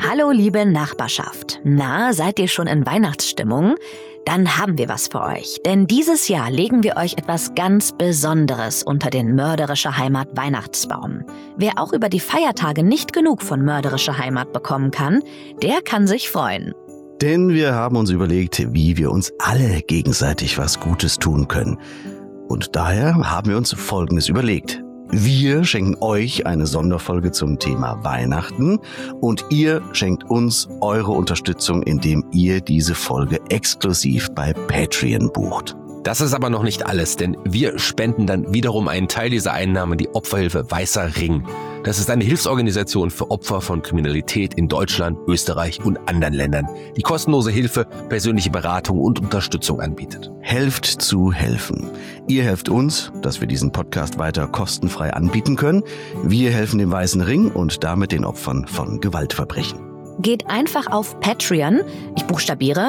Hallo liebe Nachbarschaft. Na, seid ihr schon in Weihnachtsstimmung? Dann haben wir was für euch, denn dieses Jahr legen wir euch etwas ganz Besonderes unter den Mörderische Heimat Weihnachtsbaum. Wer auch über die Feiertage nicht genug von Mörderische Heimat bekommen kann, der kann sich freuen. Denn wir haben uns überlegt, wie wir uns alle gegenseitig was Gutes tun können. Und daher haben wir uns Folgendes überlegt. Wir schenken euch eine Sonderfolge zum Thema Weihnachten und ihr schenkt uns eure Unterstützung, indem ihr diese Folge exklusiv bei Patreon bucht. Das ist aber noch nicht alles, denn wir spenden dann wiederum einen Teil dieser Einnahmen die Opferhilfe Weißer Ring. Das ist eine Hilfsorganisation für Opfer von Kriminalität in Deutschland, Österreich und anderen Ländern, die kostenlose Hilfe, persönliche Beratung und Unterstützung anbietet. Helft zu helfen. Ihr helft uns, dass wir diesen Podcast weiter kostenfrei anbieten können. Wir helfen dem Weißen Ring und damit den Opfern von Gewaltverbrechen. Geht einfach auf Patreon, ich buchstabiere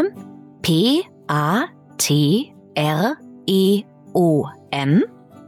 Patreon,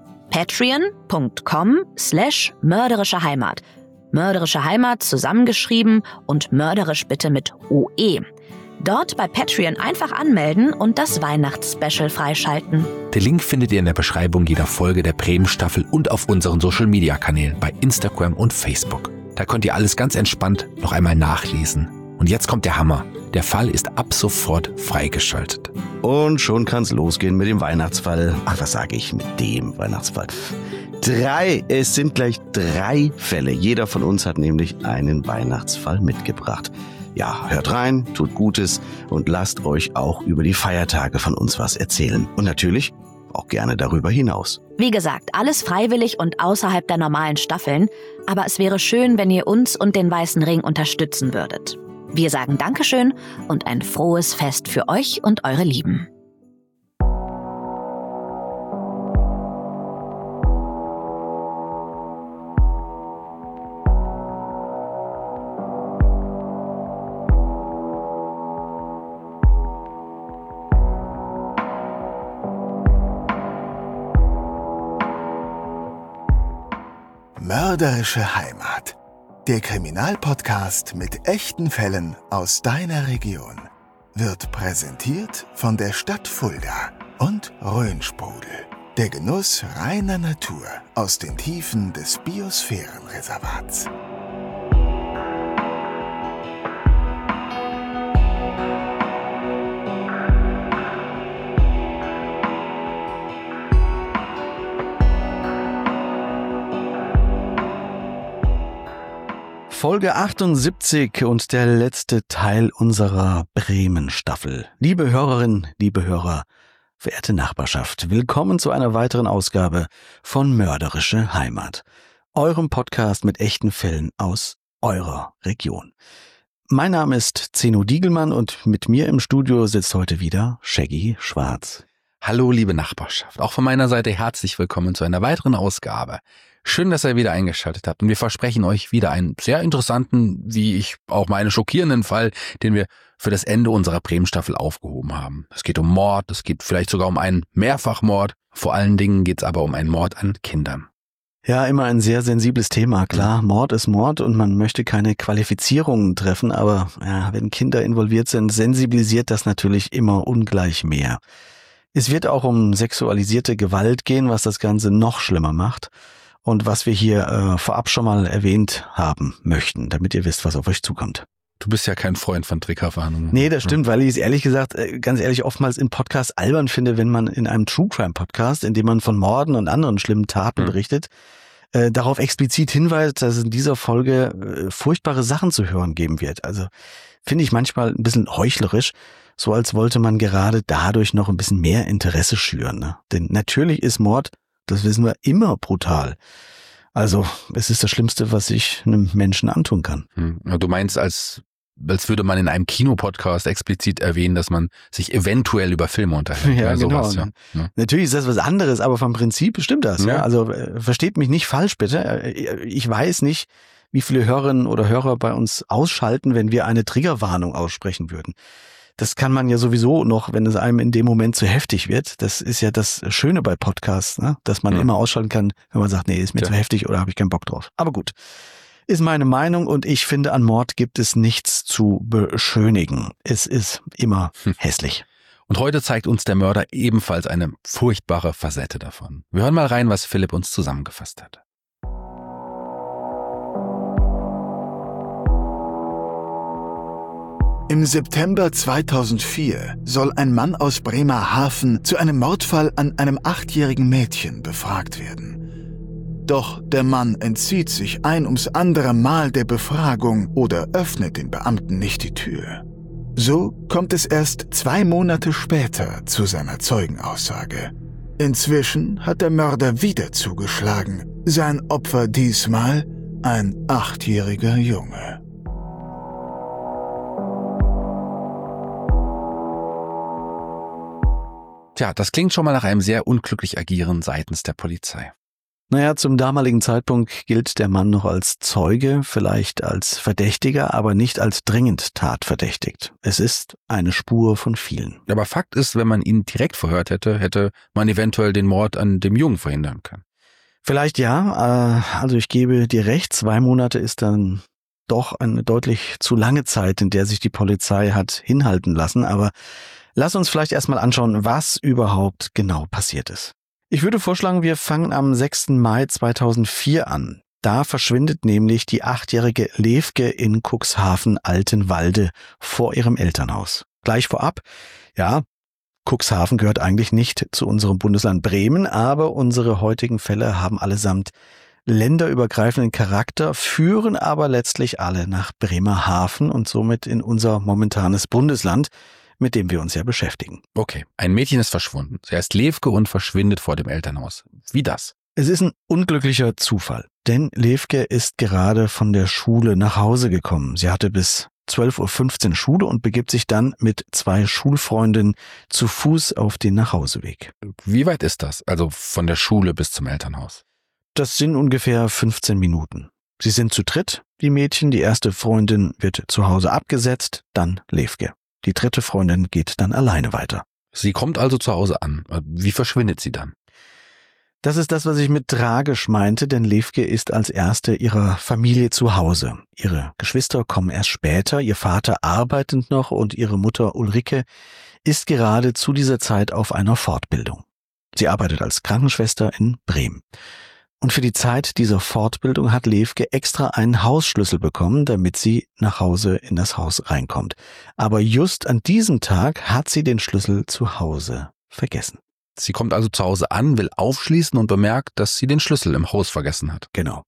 patreon.com/mörderische Heimat. Mörderische Heimat zusammengeschrieben und mörderisch bitte mit OE. Dort bei Patreon einfach anmelden und das Weihnachtsspecial freischalten. Den Link findet ihr in der Beschreibung jeder Folge der Bremen-Staffel und auf unseren Social-Media-Kanälen bei Instagram und Facebook. Da könnt ihr alles ganz entspannt noch einmal nachlesen. Und jetzt kommt der Hammer. Der Fall ist ab sofort freigeschaltet. Und schon kann's losgehen mit dem Weihnachtsfall. Ach, was sage ich mit dem Weihnachtsfall? Es sind gleich 3 Fälle. Jeder von uns hat nämlich einen Weihnachtsfall mitgebracht. Ja, hört rein, tut Gutes und lasst euch auch über die Feiertage von uns was erzählen. Und natürlich auch gerne darüber hinaus. Wie gesagt, alles freiwillig und außerhalb der normalen Staffeln. Aber es wäre schön, wenn ihr uns und den Weißen Ring unterstützen würdet. Wir sagen Dankeschön und ein frohes Fest für euch und eure Lieben. Mörderische Heimat. Der Kriminalpodcast mit echten Fällen aus deiner Region wird präsentiert von der Stadt Fulda und Rhönsprudel. Der Genuss reiner Natur aus den Tiefen des Biosphärenreservats. Folge 78 und der letzte Teil unserer Bremen-Staffel. Liebe Hörerinnen, liebe Hörer, verehrte Nachbarschaft, willkommen zu einer weiteren Ausgabe von Mörderische Heimat, eurem Podcast mit echten Fällen aus eurer Region. Mein Name ist Zeno Diegelmann und mit mir im Studio sitzt heute wieder Shaggy Schwarz. Hallo liebe Nachbarschaft, auch von meiner Seite herzlich willkommen zu einer weiteren Ausgabe. Schön, dass ihr wieder eingeschaltet habt und wir versprechen euch wieder einen sehr interessanten, wie ich auch meine schockierenden Fall, den wir für das Ende unserer Bremen-Staffel aufgehoben haben. Es geht um Mord, es geht vielleicht sogar um einen Mehrfachmord, vor allen Dingen geht es aber um einen Mord an Kindern. Ja, immer ein sehr sensibles Thema, klar. Mord ist Mord und man möchte keine Qualifizierungen treffen, aber ja, wenn Kinder involviert sind, sensibilisiert das natürlich immer ungleich mehr. Es wird auch um sexualisierte Gewalt gehen, was das Ganze noch schlimmer macht. Und was wir hier vorab schon mal erwähnt haben möchten, damit ihr wisst, was auf euch zukommt. Du bist ja kein Freund von Triggerwarnungen. Nee, das stimmt, weil ich es ehrlich gesagt, ganz ehrlich, oftmals in Podcasts albern finde, wenn man in einem True Crime Podcast, in dem man von Morden und anderen schlimmen Taten berichtet, darauf explizit hinweist, dass es in dieser Folge furchtbare Sachen zu hören geben wird. Also finde ich manchmal ein bisschen heuchlerisch, so als wollte man gerade dadurch noch ein bisschen mehr Interesse schüren. Ne? Denn natürlich ist Mord, das wissen wir, immer brutal. Also es ist das Schlimmste, was ich einem Menschen antun kann. Du meinst, als würde man in einem Kinopodcast explizit erwähnen, dass man sich eventuell über Filme unterhält. Ja, genau. Sowas, ja. Natürlich ist das was anderes, aber vom Prinzip stimmt das. Ja. Also versteht mich nicht falsch, bitte. Ich weiß nicht, wie viele Hörerinnen oder Hörer bei uns ausschalten, wenn wir eine Triggerwarnung aussprechen würden. Das kann man ja sowieso noch, wenn es einem in dem Moment zu heftig wird. Das ist ja das Schöne bei Podcasts, ne? Dass man immer ausschalten kann, wenn man sagt, nee, ist mir zu heftig oder habe ich keinen Bock drauf. Aber gut. Ist meine Meinung und ich finde, an Mord gibt es nichts zu beschönigen. Es ist immer hässlich. Und heute zeigt uns der Mörder ebenfalls eine furchtbare Facette davon. Wir hören mal rein, was Philipp uns zusammengefasst hat. Im September 2004 soll ein Mann aus Bremerhaven zu einem Mordfall an einem 8-jährigen Mädchen befragt werden. Doch der Mann entzieht sich ein ums andere Mal der Befragung oder öffnet den Beamten nicht die Tür. So kommt es erst 2 Monate später zu seiner Zeugenaussage. Inzwischen hat der Mörder wieder zugeschlagen, sein Opfer diesmal ein 8-jähriger Junge. Tja, das klingt schon mal nach einem sehr unglücklich Agieren seitens der Polizei. Naja, zum damaligen Zeitpunkt gilt der Mann noch als Zeuge, vielleicht als Verdächtiger, aber nicht als dringend tatverdächtigt. Es ist eine Spur von vielen. Aber Fakt ist, wenn man ihn direkt verhört hätte, hätte man eventuell den Mord an dem Jungen verhindern können. Vielleicht ja, also ich gebe dir recht, 2 Monate ist dann doch eine deutlich zu lange Zeit, in der sich die Polizei hat hinhalten lassen, aber lass uns vielleicht erstmal anschauen, was überhaupt genau passiert ist. Ich würde vorschlagen, wir fangen am 6. Mai 2004 an. Da verschwindet nämlich die 8-jährige Levke in Cuxhaven-Altenwalde vor ihrem Elternhaus. Gleich vorab, ja, Cuxhaven gehört eigentlich nicht zu unserem Bundesland Bremen, aber unsere heutigen Fälle haben allesamt länderübergreifenden Charakter, führen aber letztlich alle nach Bremerhaven und somit in unser momentanes Bundesland, mit dem wir uns ja beschäftigen. Okay, ein Mädchen ist verschwunden. Sie heißt Levke und verschwindet vor dem Elternhaus. Wie das? Es ist ein unglücklicher Zufall, denn Levke ist gerade von der Schule nach Hause gekommen. Sie hatte bis 12:15 Uhr Schule und begibt sich dann mit 2 Schulfreundinnen zu Fuß auf den Nachhauseweg. Wie weit ist das? Also von der Schule bis zum Elternhaus? Das sind ungefähr 15 Minuten. Sie sind zu dritt, die Mädchen. Die erste Freundin wird zu Hause abgesetzt, dann Levke. Die dritte Freundin geht dann alleine weiter. Sie kommt also zu Hause an. Wie verschwindet sie dann? Das ist das, was ich mit tragisch meinte, denn Levke ist als erste ihrer Familie zu Hause. Ihre Geschwister kommen erst später, ihr Vater arbeitet noch und ihre Mutter Ulrike ist gerade zu dieser Zeit auf einer Fortbildung. Sie arbeitet als Krankenschwester in Bremen. Und für die Zeit dieser Fortbildung hat Levke extra einen Hausschlüssel bekommen, damit sie nach Hause in das Haus reinkommt. Aber just an diesem Tag hat sie den Schlüssel zu Hause vergessen. Sie kommt also zu Hause an, will aufschließen und bemerkt, dass sie den Schlüssel im Haus vergessen hat. Genau.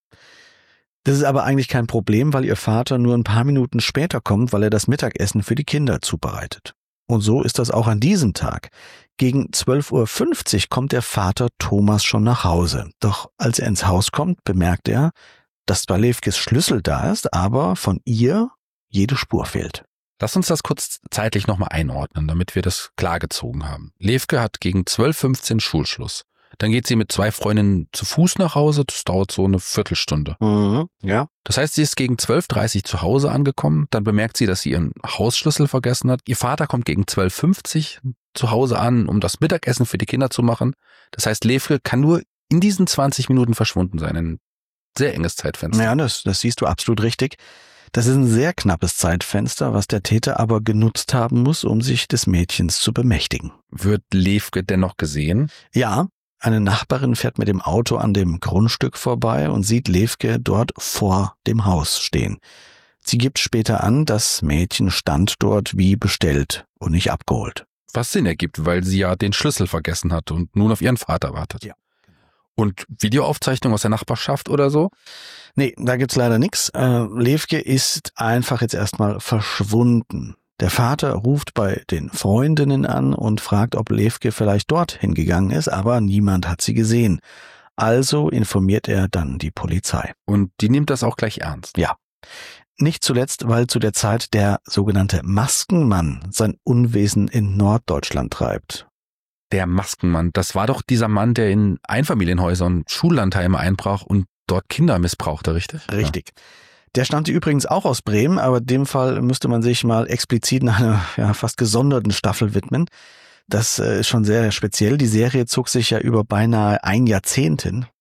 Das ist aber eigentlich kein Problem, weil ihr Vater nur ein paar Minuten später kommt, weil er das Mittagessen für die Kinder zubereitet. Und so ist das auch an diesem Tag. Gegen 12:50 Uhr kommt der Vater Thomas schon nach Hause. Doch als er ins Haus kommt, bemerkt er, dass zwar Levkes Schlüssel da ist, aber von ihr jede Spur fehlt. Lass uns das kurz zeitlich nochmal einordnen, damit wir das klargezogen haben. Levke hat gegen 12:15 Uhr Schulschluss. Dann geht sie mit 2 Freundinnen zu Fuß nach Hause. Das dauert so eine Viertelstunde. Ja. Das heißt, sie ist gegen 12:30 Uhr zu Hause angekommen. Dann bemerkt sie, dass sie ihren Hausschlüssel vergessen hat. Ihr Vater kommt gegen 12:50 Uhr zu Hause an, um das Mittagessen für die Kinder zu machen. Das heißt, Levke kann nur in diesen 20 Minuten verschwunden sein. Ein sehr enges Zeitfenster. Ja, das siehst du absolut richtig. Das ist ein sehr knappes Zeitfenster, was der Täter aber genutzt haben muss, um sich des Mädchens zu bemächtigen. Wird Levke dennoch gesehen? Ja. Eine Nachbarin fährt mit dem Auto an dem Grundstück vorbei und sieht Levke dort vor dem Haus stehen. Sie gibt später an, das Mädchen stand dort wie bestellt und nicht abgeholt. Was Sinn ergibt, weil sie ja den Schlüssel vergessen hat und nun auf ihren Vater wartet. Ja. Und Videoaufzeichnung aus der Nachbarschaft oder so? Nee, da gibt's leider nichts. Levke ist einfach jetzt erstmal verschwunden. Der Vater ruft bei den Freundinnen an und fragt, ob Levke vielleicht dort hingegangen ist, aber niemand hat sie gesehen. Also informiert er dann die Polizei. Und die nimmt das auch gleich ernst? Ja. Nicht zuletzt, weil zu der Zeit der sogenannte Maskenmann sein Unwesen in Norddeutschland treibt. Der Maskenmann, das war doch dieser Mann, der in Einfamilienhäusern Schullandheime einbrach und dort Kinder missbrauchte, richtig? Richtig. Ja. Der stammte übrigens auch aus Bremen, aber in dem Fall müsste man sich mal explizit einer fast gesonderten Staffel widmen. Das ist schon sehr speziell. Die Serie zog sich ja über beinahe ein Jahrzehnt hin.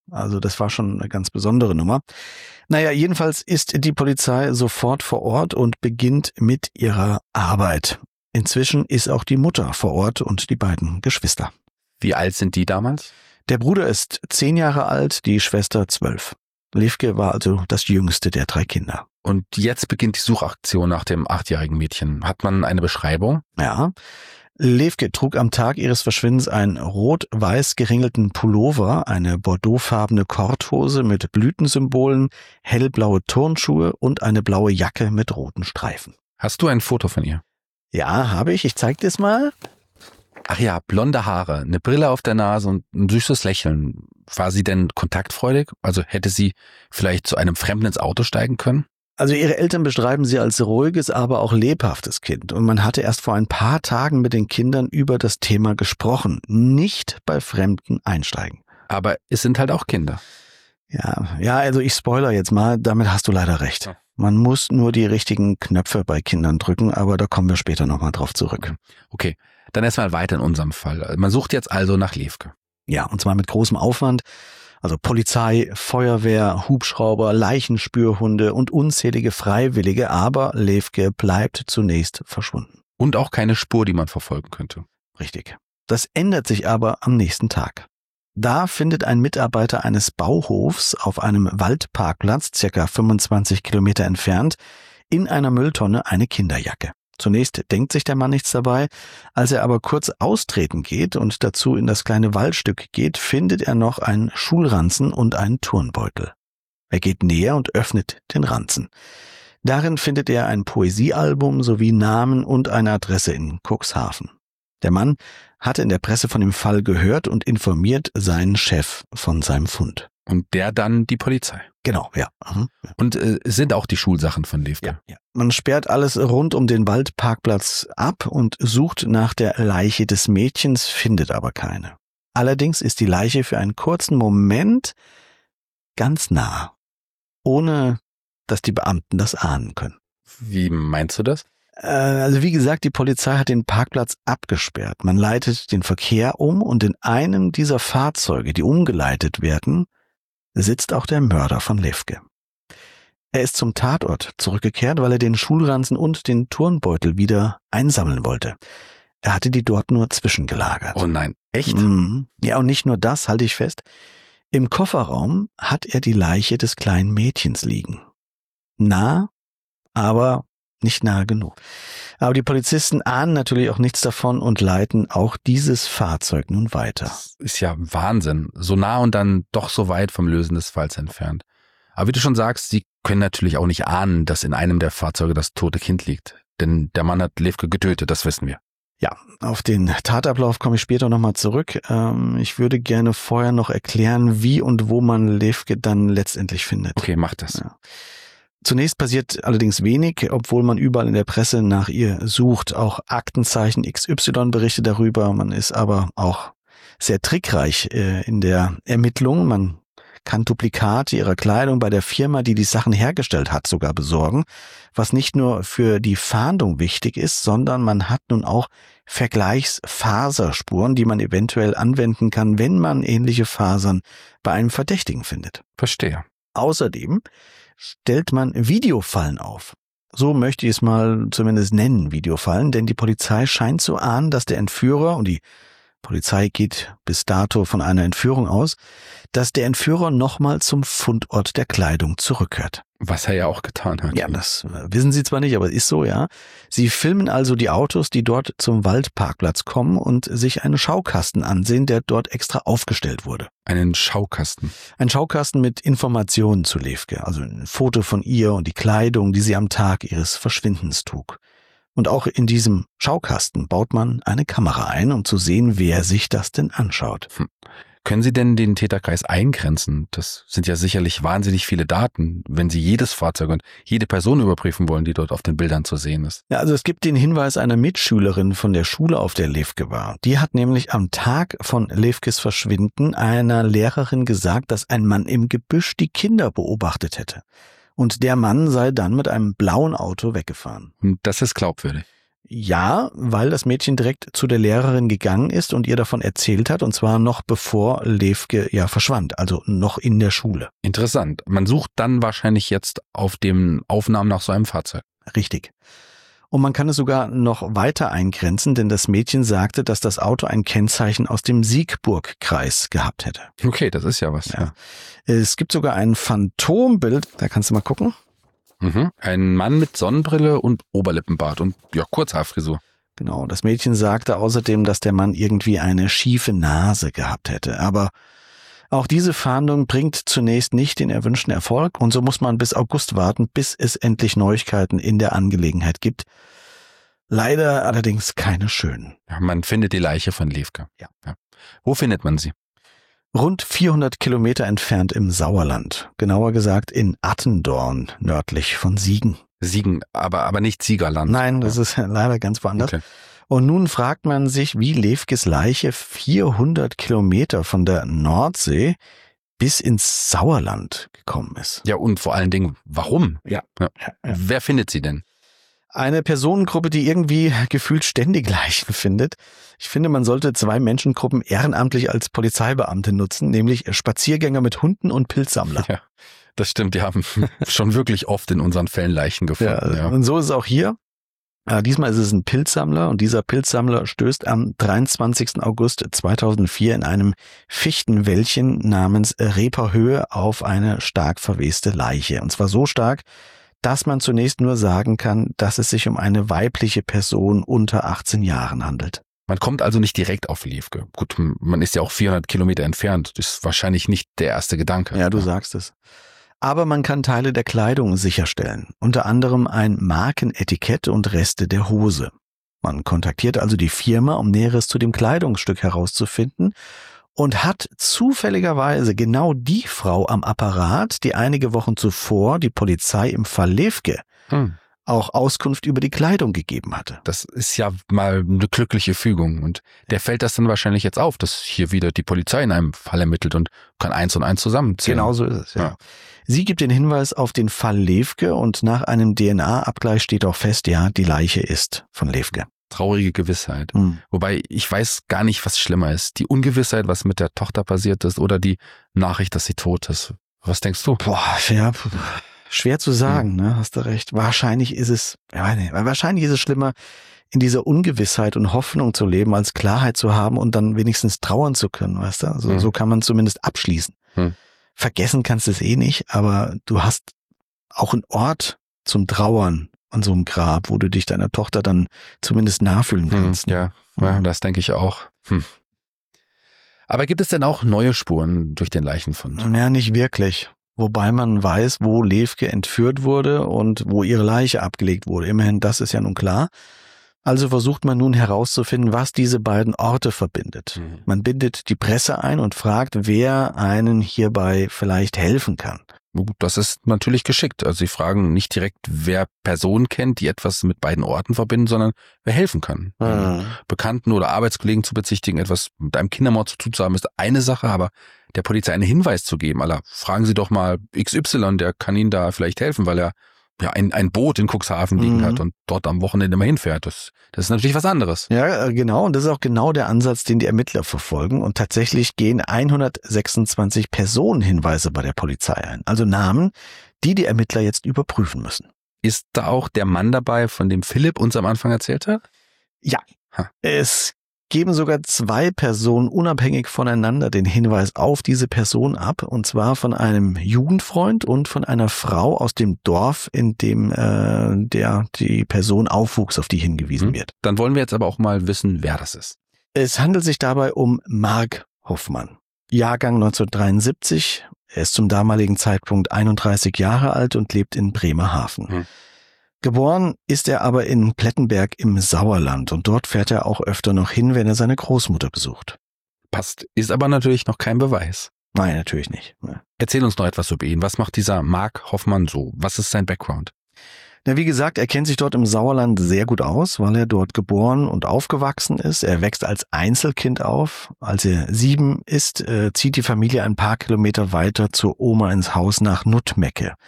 Also das war schon eine ganz besondere Nummer. Naja, jedenfalls ist die Polizei sofort vor Ort und beginnt mit ihrer Arbeit. Inzwischen ist auch die Mutter vor Ort und die beiden Geschwister. Wie alt sind die damals? Der Bruder ist 10 Jahre alt, die Schwester 12. Levke war also das jüngste der 3 Kinder. Und jetzt beginnt die Suchaktion nach dem 8-jährigen Mädchen. Hat man eine Beschreibung? Ja. Levke trug am Tag ihres Verschwindens einen rot-weiß geringelten Pullover, eine bordeauxfarbene Korthose mit Blütensymbolen, hellblaue Turnschuhe und eine blaue Jacke mit roten Streifen. Hast du ein Foto von ihr? Ja, habe ich. Ich zeig dir's mal. Ach ja, blonde Haare, eine Brille auf der Nase und ein süßes Lächeln. War sie denn kontaktfreudig? Also hätte sie vielleicht zu einem Fremden ins Auto steigen können? Also ihre Eltern beschreiben sie als ruhiges, aber auch lebhaftes Kind. Und man hatte erst vor ein paar Tagen mit den Kindern über das Thema gesprochen. Nicht bei Fremden einsteigen. Aber es sind halt auch Kinder. Ja, also ich spoiler jetzt mal, damit hast du leider recht. Man muss nur die richtigen Knöpfe bei Kindern drücken, aber da kommen wir später nochmal drauf zurück. Okay, dann erstmal weiter in unserem Fall. Man sucht jetzt also nach Levke. Ja, und zwar mit großem Aufwand. Also Polizei, Feuerwehr, Hubschrauber, Leichenspürhunde und unzählige Freiwillige, aber Levke bleibt zunächst verschwunden. Und auch keine Spur, die man verfolgen könnte. Richtig. Das ändert sich aber am nächsten Tag. Da findet ein Mitarbeiter eines Bauhofs auf einem Waldparkplatz, circa 25 Kilometer entfernt, in einer Mülltonne eine Kinderjacke. Zunächst denkt sich der Mann nichts dabei, als er aber kurz austreten geht und dazu in das kleine Waldstück geht, findet er noch einen Schulranzen und einen Turnbeutel. Er geht näher und öffnet den Ranzen. Darin findet er ein Poesiealbum sowie Namen und eine Adresse in Cuxhaven. Der Mann hatte in der Presse von dem Fall gehört und informiert seinen Chef von seinem Fund. Und der dann die Polizei. Genau, ja. Und sind auch die Schulsachen von Levke. Ja. Man sperrt alles rund um den Waldparkplatz ab und sucht nach der Leiche des Mädchens, findet aber keine. Allerdings ist die Leiche für einen kurzen Moment ganz nah, ohne dass die Beamten das ahnen können. Wie meinst du das? Also wie gesagt, die Polizei hat den Parkplatz abgesperrt. Man leitet den Verkehr um und in einem dieser Fahrzeuge, die umgeleitet werden, sitzt auch der Mörder von Levke. Er ist zum Tatort zurückgekehrt, weil er den Schulranzen und den Turnbeutel wieder einsammeln wollte. Er hatte die dort nur zwischengelagert. Oh nein, echt? Ja, und nicht nur das, halte ich fest. Im Kofferraum hat er die Leiche des kleinen Mädchens liegen. Nah, aber nicht nahe genug. Aber die Polizisten ahnen natürlich auch nichts davon und leiten auch dieses Fahrzeug nun weiter. Das ist ja Wahnsinn. So nah und dann doch so weit vom Lösen des Falls entfernt. Aber wie du schon sagst, sie können natürlich auch nicht ahnen, dass in einem der Fahrzeuge das tote Kind liegt. Denn der Mann hat Levke getötet, das wissen wir. Ja, auf den Tatablauf komme ich später nochmal zurück. Ich würde gerne vorher noch erklären, wie und wo man Levke dann letztendlich findet. Okay, mach das. Ja. Zunächst passiert allerdings wenig, obwohl man überall in der Presse nach ihr sucht. Auch Aktenzeichen XY berichtet darüber. Man ist aber auch sehr trickreich in der Ermittlung. Man kann Duplikate ihrer Kleidung bei der Firma, die die Sachen hergestellt hat, sogar besorgen. Was nicht nur für die Fahndung wichtig ist, sondern man hat nun auch Vergleichsfaserspuren, die man eventuell anwenden kann, wenn man ähnliche Fasern bei einem Verdächtigen findet. Verstehe. Außerdem stellt man Videofallen auf. So möchte ich es mal zumindest nennen, Videofallen, denn die Polizei scheint zu ahnen, dass der Entführer, und die Polizei geht bis dato von einer Entführung aus, dass der Entführer nochmal zum Fundort der Kleidung zurückkehrt. Was er ja auch getan hat. Ja, das wissen Sie zwar nicht, aber es ist so, ja. Sie filmen also die Autos, die dort zum Waldparkplatz kommen und sich einen Schaukasten ansehen, der dort extra aufgestellt wurde. Einen Schaukasten? Ein Schaukasten mit Informationen zu Levke, also ein Foto von ihr und die Kleidung, die sie am Tag ihres Verschwindens trug. Und auch in diesem Schaukasten baut man eine Kamera ein, um zu sehen, wer sich das denn anschaut. Können Sie denn den Täterkreis eingrenzen? Das sind ja sicherlich wahnsinnig viele Daten, wenn Sie jedes Fahrzeug und jede Person überprüfen wollen, die dort auf den Bildern zu sehen ist. Ja, also es gibt den Hinweis einer Mitschülerin von der Schule, auf der Levke war. Die hat nämlich am Tag von Levkes Verschwinden einer Lehrerin gesagt, dass ein Mann im Gebüsch die Kinder beobachtet hätte. Und der Mann sei dann mit einem blauen Auto weggefahren. Und das ist glaubwürdig. Ja, weil das Mädchen direkt zu der Lehrerin gegangen ist und ihr davon erzählt hat, und zwar noch bevor Levke verschwand, also noch in der Schule. Interessant. Man sucht dann wahrscheinlich jetzt auf den Aufnahmen nach so einem Fahrzeug. Richtig. Und man kann es sogar noch weiter eingrenzen, denn das Mädchen sagte, dass das Auto ein Kennzeichen aus dem Siegburg-Kreis gehabt hätte. Okay, das ist ja was. Ja. Es gibt sogar ein Phantombild, da kannst du mal gucken. Ein Mann mit Sonnenbrille und Oberlippenbart und Kurzhaarfrisur. Genau, das Mädchen sagte außerdem, dass der Mann irgendwie eine schiefe Nase gehabt hätte. Aber auch diese Fahndung bringt zunächst nicht den erwünschten Erfolg und so muss man bis August warten, bis es endlich Neuigkeiten in der Angelegenheit gibt. Leider allerdings keine schönen. Ja, man findet die Leiche von Levke. Ja. Wo findet man sie? Rund 400 Kilometer entfernt im Sauerland, genauer gesagt in Attendorn, nördlich von Siegen. Siegen, aber nicht Siegerland. Nein, das ist leider ganz woanders. Okay. Und nun fragt man sich, wie Levkes Leiche 400 Kilometer von der Nordsee bis ins Sauerland gekommen ist. Ja, und vor allen Dingen, warum? Ja. Wer findet sie denn? Eine Personengruppe, die irgendwie gefühlt ständig Leichen findet. Ich finde, man sollte 2 Menschengruppen ehrenamtlich als Polizeibeamte nutzen, nämlich Spaziergänger mit Hunden und Pilzsammler. Ja, das stimmt. Die haben schon wirklich oft in unseren Fällen Leichen gefunden. Ja. Und so ist es auch hier. Diesmal ist es ein Pilzsammler und dieser Pilzsammler stößt am 23. August 2004 in einem Fichtenwäldchen namens Reperhöhe auf eine stark verweste Leiche. Und zwar so stark, dass man zunächst nur sagen kann, dass es sich um eine weibliche Person unter 18 Jahren handelt. Man kommt also nicht direkt auf Levke. Gut, man ist ja auch 400 Kilometer entfernt. Das ist wahrscheinlich nicht der erste Gedanke. Ja, du sagst es. Aber man kann Teile der Kleidung sicherstellen, unter anderem ein Markenetikett und Reste der Hose. Man kontaktiert also die Firma, um Näheres zu dem Kleidungsstück herauszufinden und hat zufälligerweise genau die Frau am Apparat, die einige Wochen zuvor die Polizei im Fall Levke auch Auskunft über die Kleidung gegeben hatte. Das ist ja mal eine glückliche Fügung und der fällt das dann wahrscheinlich jetzt auf, dass hier wieder die Polizei in einem Fall ermittelt und kann 1 und 1 zusammenzählen. Genau so ist es, ja. Sie gibt den Hinweis auf den Fall Levke und nach einem DNA-Abgleich steht auch fest, ja, die Leiche ist von Levke. Traurige Gewissheit. Wobei ich weiß gar nicht, was schlimmer ist. Die Ungewissheit, was mit der Tochter passiert ist oder die Nachricht, dass sie tot ist. Was denkst du? Schwer zu sagen, ne? Hast du recht. Wahrscheinlich ist es schlimmer, in dieser Ungewissheit und Hoffnung zu leben, als Klarheit zu haben und dann wenigstens trauern zu können, weißt du? So kann man zumindest abschließen. Vergessen kannst du es eh nicht, aber du hast auch einen Ort zum Trauern an so einem Grab, wo du dich deiner Tochter dann zumindest nachfühlen kannst. Ja, das denke ich auch. Aber gibt es denn auch neue Spuren durch den Leichenfund? Ja, nicht wirklich. Wobei man weiß, wo Levke entführt wurde und wo ihre Leiche abgelegt wurde. Immerhin, das ist ja nun klar. Also versucht man nun herauszufinden, was diese beiden Orte verbindet. Man bindet die Presse ein und fragt, wer einen hierbei vielleicht helfen kann. Das ist natürlich geschickt. Also sie fragen nicht direkt, wer Personen kennt, die etwas mit beiden Orten verbinden, sondern wer helfen kann. Bekannten oder Arbeitskollegen zu bezichtigen, etwas mit einem Kindermord zu tun zu haben, ist eine Sache, aber der Polizei einen Hinweis zu geben, fragen Sie doch mal XY, der kann Ihnen da vielleicht helfen, weil er ja ein Boot in Cuxhaven liegen hat und dort am Wochenende mal hinfährt. Das ist natürlich was anderes. Ja, genau. Und das ist auch genau der Ansatz, den die Ermittler verfolgen. Und tatsächlich gehen 126 Personenhinweise bei der Polizei ein. Also Namen, die Ermittler jetzt überprüfen müssen. Ist da auch der Mann dabei, von dem Philipp uns am Anfang erzählt hat? Ja. Es geben sogar 2 Personen unabhängig voneinander den Hinweis auf diese Person ab, und zwar von einem Jugendfreund und von einer Frau aus dem Dorf, in dem die Person aufwuchs, auf die hingewiesen wird. Dann wollen wir jetzt aber auch mal wissen, wer das ist. Es handelt sich dabei um Mark Hoffmann, Jahrgang 1973. Er ist zum damaligen Zeitpunkt 31 Jahre alt und lebt in Bremerhaven. Geboren ist er aber in Plettenberg im Sauerland und dort fährt er auch öfter noch hin, wenn er seine Großmutter besucht. Passt, ist aber natürlich noch kein Beweis. Nein, natürlich nicht. Erzähl uns noch etwas über ihn. Was macht dieser Mark Hoffmann so? Was ist sein Background? Na, wie gesagt, er kennt sich dort im Sauerland sehr gut aus, weil er dort geboren und aufgewachsen ist. Er wächst als Einzelkind auf. Als er 7 ist, zieht die Familie ein paar Kilometer weiter zur Oma ins Haus nach Nutmecke.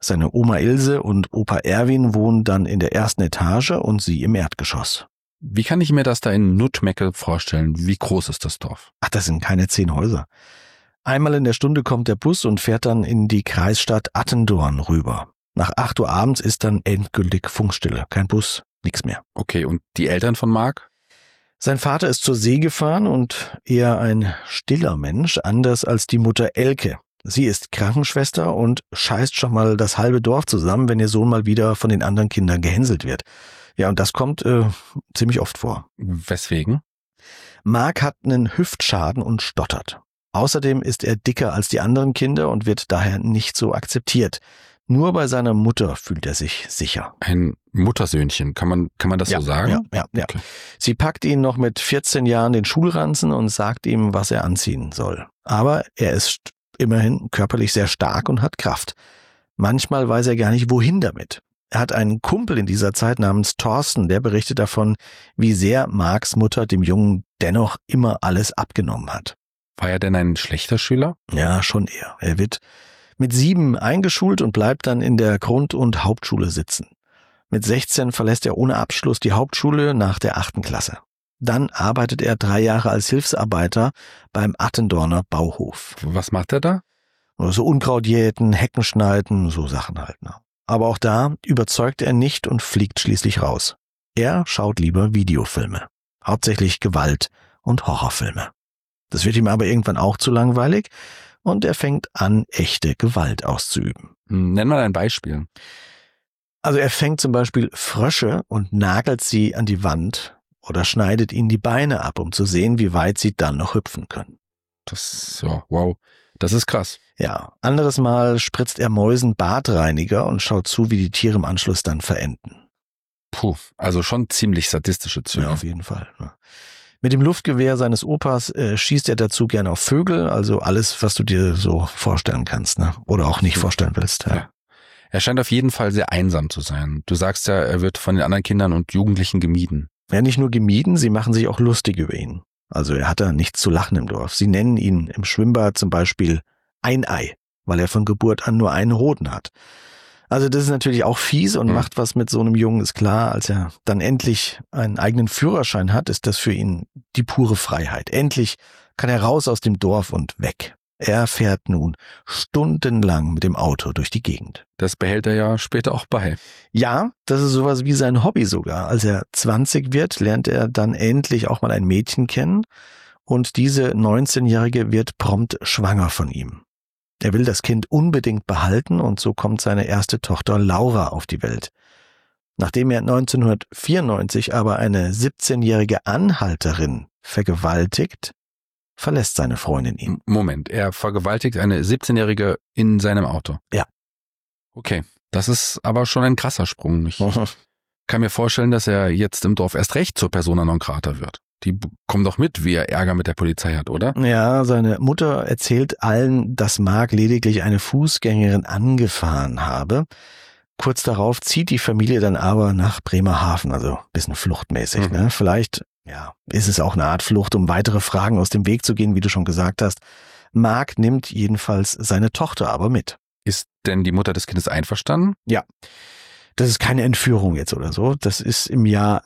Seine Oma Ilse und Opa Erwin wohnen dann in der ersten Etage und sie im Erdgeschoss. Wie kann ich mir das da in Nutmecke vorstellen? Wie groß ist das Dorf? Ach, das sind keine 10 Häuser. Einmal in der Stunde kommt der Bus und fährt dann in die Kreisstadt Attendorn rüber. Nach 8 Uhr abends ist dann endgültig Funkstille. Kein Bus, nichts mehr. Okay, und die Eltern von Mark? Sein Vater ist zur See gefahren und eher ein stiller Mensch, anders als die Mutter Elke. Sie ist Krankenschwester und scheißt schon mal das halbe Dorf zusammen, wenn ihr Sohn mal wieder von den anderen Kindern gehänselt wird. Ja, und das kommt ziemlich oft vor. Weswegen? Mark hat einen Hüftschaden und stottert. Außerdem ist er dicker als die anderen Kinder und wird daher nicht so akzeptiert. Nur bei seiner Mutter fühlt er sich sicher. Ein Muttersöhnchen, kann man das so sagen? Ja. Okay. Sie packt ihn noch mit 14 Jahren den Schulranzen und sagt ihm, was er anziehen soll. Aber er ist immerhin körperlich sehr stark und hat Kraft. Manchmal weiß er gar nicht, wohin damit. Er hat einen Kumpel in dieser Zeit namens Thorsten, der berichtet davon, wie sehr Marks Mutter dem Jungen dennoch immer alles abgenommen hat. War er denn ein schlechter Schüler? Ja, schon eher. Er wird mit 7 eingeschult und bleibt dann in der Grund- und Hauptschule sitzen. Mit 16 verlässt er ohne Abschluss die Hauptschule nach der 8. Klasse. Dann arbeitet er 3 Jahre als Hilfsarbeiter beim Attendorner Bauhof. Was macht er da? So Unkraut jäten, Hecken schneiden, so Sachen halt. Ne? Aber auch da überzeugt er nicht und fliegt schließlich raus. Er schaut lieber Videofilme. Hauptsächlich Gewalt- und Horrorfilme. Das wird ihm aber irgendwann auch zu langweilig und er fängt an, echte Gewalt auszuüben. Nenn mal ein Beispiel. Also er fängt zum Beispiel Frösche und nagelt sie an die Wand oder schneidet ihnen die Beine ab, um zu sehen, wie weit sie dann noch hüpfen können. Wow, das ist krass. Ja, anderes Mal spritzt er Mäusen Badreiniger und schaut zu, wie die Tiere im Anschluss dann verenden. Puh, also schon ziemlich sadistische Züge. Ja, auf jeden Fall. Ja. Mit dem Luftgewehr seines Opas schießt er dazu gerne auf Vögel, also alles, was du dir so vorstellen kannst, ne? Oder auch nicht vorstellen willst. Ja. Er scheint auf jeden Fall sehr einsam zu sein. Du sagst ja, er wird von den anderen Kindern und Jugendlichen gemieden. Ja, nicht nur gemieden, sie machen sich auch lustig über ihn. Also er hat da nichts zu lachen im Dorf. Sie nennen ihn im Schwimmbad zum Beispiel Ein-Ei, weil er von Geburt an nur einen Hoden hat. Also das ist natürlich auch fies und macht was mit so einem Jungen, ist klar. Als er dann endlich einen eigenen Führerschein hat, ist das für ihn die pure Freiheit. Endlich kann er raus aus dem Dorf und weg. Er fährt nun stundenlang mit dem Auto durch die Gegend. Das behält er ja später auch bei. Ja, das ist sowas wie sein Hobby sogar. Als er 20 wird, lernt er dann endlich auch mal ein Mädchen kennen und diese 19-Jährige wird prompt schwanger von ihm. Er will das Kind unbedingt behalten und so kommt seine erste Tochter Laura auf die Welt. Nachdem er 1994 aber eine 17-jährige Anhalterin vergewaltigt, verlässt seine Freundin ihn. Moment, er vergewaltigt eine 17-Jährige in seinem Auto? Ja. Okay, das ist aber schon ein krasser Sprung. Ich kann mir vorstellen, dass er jetzt im Dorf erst recht zur Persona non grata wird. Die kommen doch mit, wie er Ärger mit der Polizei hat, oder? Ja, seine Mutter erzählt allen, dass Mark lediglich eine Fußgängerin angefahren habe. Kurz darauf zieht die Familie dann aber nach Bremerhaven, also ein bisschen fluchtmäßig. Ne? Vielleicht ist es auch eine Art Flucht, um weitere Fragen aus dem Weg zu gehen, wie du schon gesagt hast. Mark nimmt jedenfalls seine Tochter aber mit. Ist denn die Mutter des Kindes einverstanden? Ja. Das ist keine Entführung jetzt oder so. Das ist im Jahr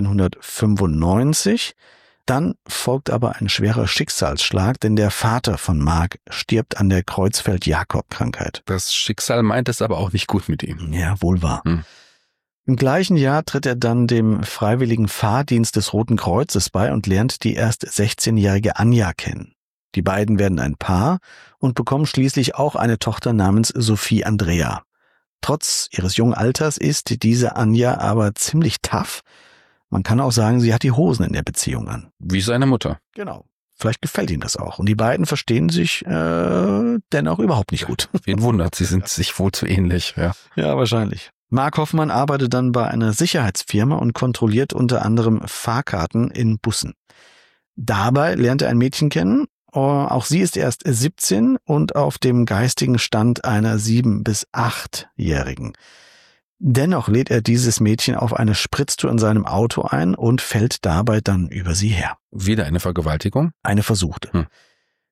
1995. Dann folgt aber ein schwerer Schicksalsschlag, denn der Vater von Mark stirbt an der Creutzfeldt-Jakob-Krankheit. Das Schicksal meint es aber auch nicht gut mit ihm. Ja, wohl wahr. Im gleichen Jahr tritt er dann dem freiwilligen Fahrdienst des Roten Kreuzes bei und lernt die erst 16-jährige Anja kennen. Die beiden werden ein Paar und bekommen schließlich auch eine Tochter namens Sophie Andrea. Trotz ihres jungen Alters ist diese Anja aber ziemlich tough. Man kann auch sagen, sie hat die Hosen in der Beziehung an. Wie seine Mutter. Genau. Vielleicht gefällt ihnen das auch. Und die beiden verstehen sich dennoch überhaupt nicht gut. Wen wundert, sie sind sich wohl zu ähnlich. Ja, wahrscheinlich. Mark Hoffmann arbeitet dann bei einer Sicherheitsfirma und kontrolliert unter anderem Fahrkarten in Bussen. Dabei lernt er ein Mädchen kennen. Auch sie ist erst 17 und auf dem geistigen Stand einer 7- bis 8-Jährigen. Dennoch lädt er dieses Mädchen auf eine Spritztour in seinem Auto ein und fällt dabei dann über sie her. Wieder eine Vergewaltigung? Eine versuchte.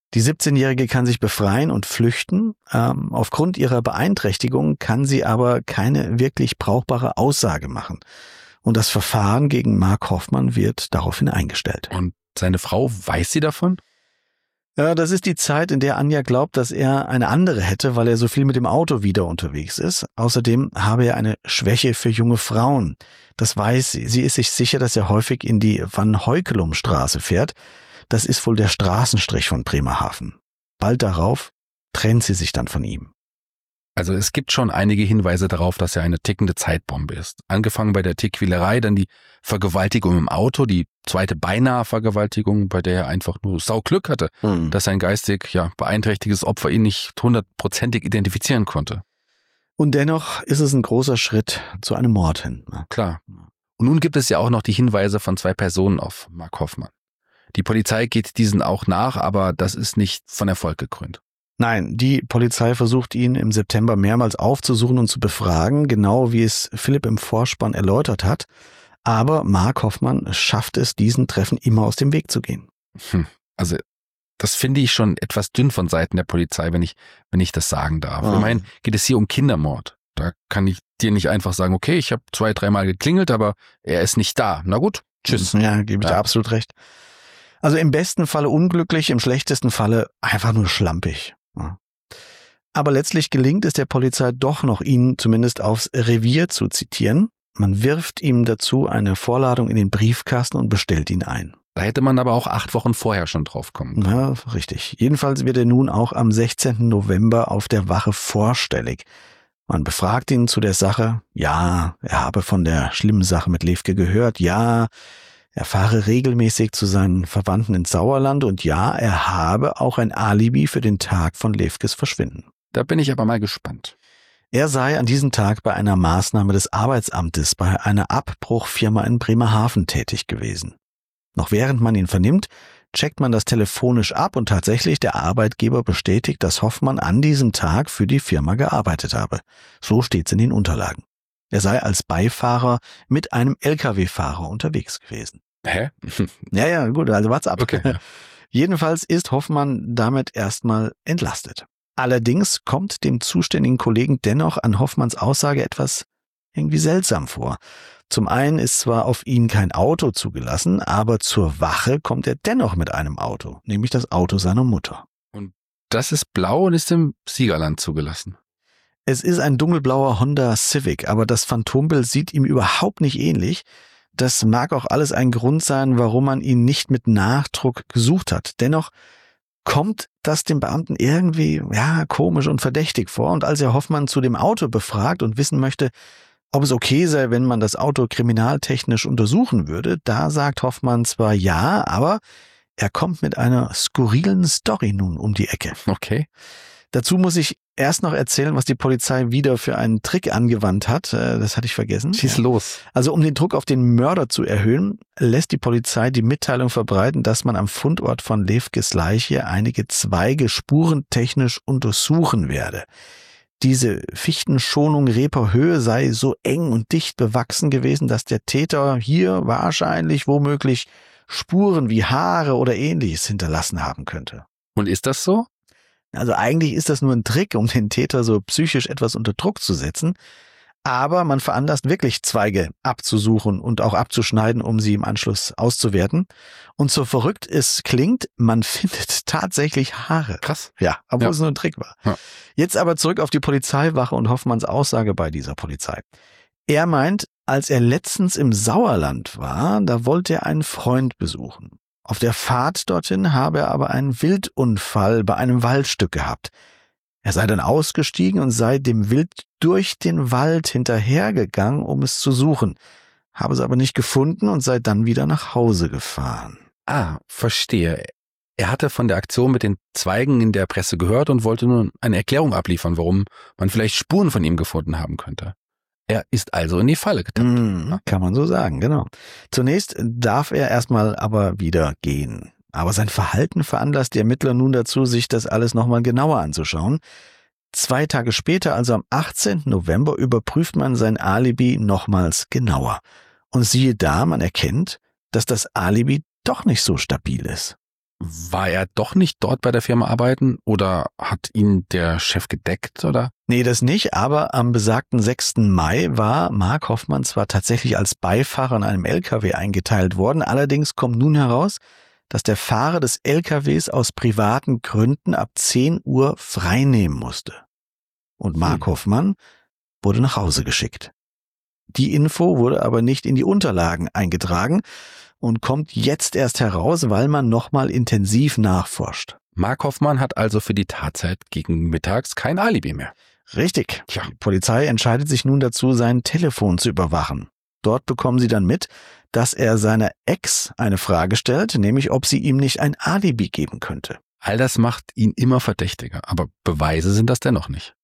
Die 17-Jährige kann sich befreien und flüchten. Aufgrund ihrer Beeinträchtigung kann sie aber keine wirklich brauchbare Aussage machen. Und das Verfahren gegen Mark Hoffmann wird daraufhin eingestellt. Und seine Frau, weiß sie davon? Ja, das ist die Zeit, in der Anja glaubt, dass er eine andere hätte, weil er so viel mit dem Auto wieder unterwegs ist. Außerdem habe er eine Schwäche für junge Frauen. Das weiß sie. Sie ist sich sicher, dass er häufig in die Van-Heukelum-Straße fährt. Das ist wohl der Straßenstrich von Bremerhaven. Bald darauf trennt sie sich dann von ihm. Also es gibt schon einige Hinweise darauf, dass er eine tickende Zeitbombe ist. Angefangen bei der Tierquälerei, dann die Vergewaltigung im Auto, die zweite beinahe Vergewaltigung, bei der er einfach nur Sauglück hatte, dass sein geistig beeinträchtigtes Opfer ihn nicht 100%ig identifizieren konnte. Und dennoch ist es ein großer Schritt zu einem Mord hin. Klar. Und nun gibt es ja auch noch die Hinweise von 2 Personen auf Mark Hoffmann. Die Polizei geht diesen auch nach, aber das ist nicht von Erfolg gekrönt. Nein, die Polizei versucht ihn im September mehrmals aufzusuchen und zu befragen, genau wie es Philipp im Vorspann erläutert hat. Aber Mark Hoffmann schafft es, diesen Treffen immer aus dem Weg zu gehen. Also das finde ich schon etwas dünn von Seiten der Polizei, wenn ich das sagen darf. Immerhin geht es hier um Kindermord. Da kann ich dir nicht einfach sagen, okay, ich habe 2-3 Mal geklingelt, aber er ist nicht da. Na gut, tschüss. Ja, gebe ich dir absolut recht. Also im besten Falle unglücklich, im schlechtesten Falle einfach nur schlampig. Aber letztlich gelingt es der Polizei doch noch, ihn zumindest aufs Revier zu zitieren. Man wirft ihm dazu eine Vorladung in den Briefkasten und bestellt ihn ein. Da hätte man aber auch 8 Wochen vorher schon drauf kommen können. Ja, richtig. Jedenfalls wird er nun auch am 16. November auf der Wache vorstellig. Man befragt ihn zu der Sache. Ja, er habe von der schlimmen Sache mit Lefke gehört. Ja, er fahre regelmäßig zu seinen Verwandten ins Sauerland. Und ja, er habe auch ein Alibi für den Tag von Lefkes Verschwinden. Da bin ich aber mal gespannt. Er sei an diesem Tag bei einer Maßnahme des Arbeitsamtes bei einer Abbruchfirma in Bremerhaven tätig gewesen. Noch während man ihn vernimmt, checkt man das telefonisch ab und tatsächlich der Arbeitgeber bestätigt, dass Hoffmann an diesem Tag für die Firma gearbeitet habe. So steht's in den Unterlagen. Er sei als Beifahrer mit einem Lkw-Fahrer unterwegs gewesen. Hä? Ja, gut, also wart's ab. Okay, ja. Jedenfalls ist Hoffmann damit erstmal entlastet. Allerdings kommt dem zuständigen Kollegen dennoch an Hoffmanns Aussage etwas irgendwie seltsam vor. Zum einen ist zwar auf ihn kein Auto zugelassen, aber zur Wache kommt er dennoch mit einem Auto, nämlich das Auto seiner Mutter. Und das ist blau und ist im Siegerland zugelassen. Es ist ein dunkelblauer Honda Civic, aber das Phantombild sieht ihm überhaupt nicht ähnlich. Das mag auch alles ein Grund sein, warum man ihn nicht mit Nachdruck gesucht hat. Dennoch kommt das dem Beamten irgendwie komisch und verdächtig vor. Und als er Hoffmann zu dem Auto befragt und wissen möchte, ob es okay sei, wenn man das Auto kriminaltechnisch untersuchen würde, da sagt Hoffmann zwar ja, aber er kommt mit einer skurrilen Story nun um die Ecke. Okay. Dazu muss ich erst noch erzählen, was die Polizei wieder für einen Trick angewandt hat. Das hatte ich vergessen. Schieß los. Also um den Druck auf den Mörder zu erhöhen, lässt die Polizei die Mitteilung verbreiten, dass man am Fundort von Lefkes Leiche einige Zweige spurentechnisch untersuchen werde. Diese Fichtenschonung Reper Höhe sei so eng und dicht bewachsen gewesen, dass der Täter hier wahrscheinlich womöglich Spuren wie Haare oder Ähnliches hinterlassen haben könnte. Und ist das so? Also eigentlich ist das nur ein Trick, um den Täter so psychisch etwas unter Druck zu setzen. Aber man veranlasst wirklich Zweige abzusuchen und auch abzuschneiden, um sie im Anschluss auszuwerten. Und so verrückt es klingt, man findet tatsächlich Haare. Krass. Ja, obwohl es nur ein Trick war. Ja. Jetzt aber zurück auf die Polizeiwache und Hoffmanns Aussage bei dieser Polizei. Er meint, als er letztens im Sauerland war, da wollte er einen Freund besuchen. Auf der Fahrt dorthin habe er aber einen Wildunfall bei einem Waldstück gehabt. Er sei dann ausgestiegen und sei dem Wild durch den Wald hinterhergegangen, um es zu suchen, habe es aber nicht gefunden und sei dann wieder nach Hause gefahren. Ah, verstehe. Er hatte von der Aktion mit den Zweigen in der Presse gehört und wollte nun eine Erklärung abliefern, warum man vielleicht Spuren von ihm gefunden haben könnte. Er ist also in die Falle getappt. Kann man so sagen, genau. Zunächst darf er erstmal aber wieder gehen. Aber sein Verhalten veranlasst die Ermittler nun dazu, sich das alles nochmal genauer anzuschauen. 2 Tage später, also am 18. November, überprüft man sein Alibi nochmals genauer. Und siehe da, man erkennt, dass das Alibi doch nicht so stabil ist. War er doch nicht dort bei der Firma arbeiten oder hat ihn der Chef gedeckt, oder? Nee, das nicht, aber am besagten 6. Mai war Mark Hoffmann zwar tatsächlich als Beifahrer in einem LKW eingeteilt worden, allerdings kommt nun heraus, dass der Fahrer des LKWs aus privaten Gründen ab 10 Uhr freinehmen musste. Und Mark Hoffmann wurde nach Hause geschickt. Die Info wurde aber nicht in die Unterlagen eingetragen und kommt jetzt erst heraus, weil man nochmal intensiv nachforscht. Mark Hoffmann hat also für die Tatzeit gegen mittags kein Alibi mehr. Richtig. Tja. Die Polizei entscheidet sich nun dazu, sein Telefon zu überwachen. Dort bekommen sie dann mit, dass er seiner Ex eine Frage stellt, nämlich ob sie ihm nicht ein Alibi geben könnte. All das macht ihn immer verdächtiger, aber Beweise sind das dennoch nicht.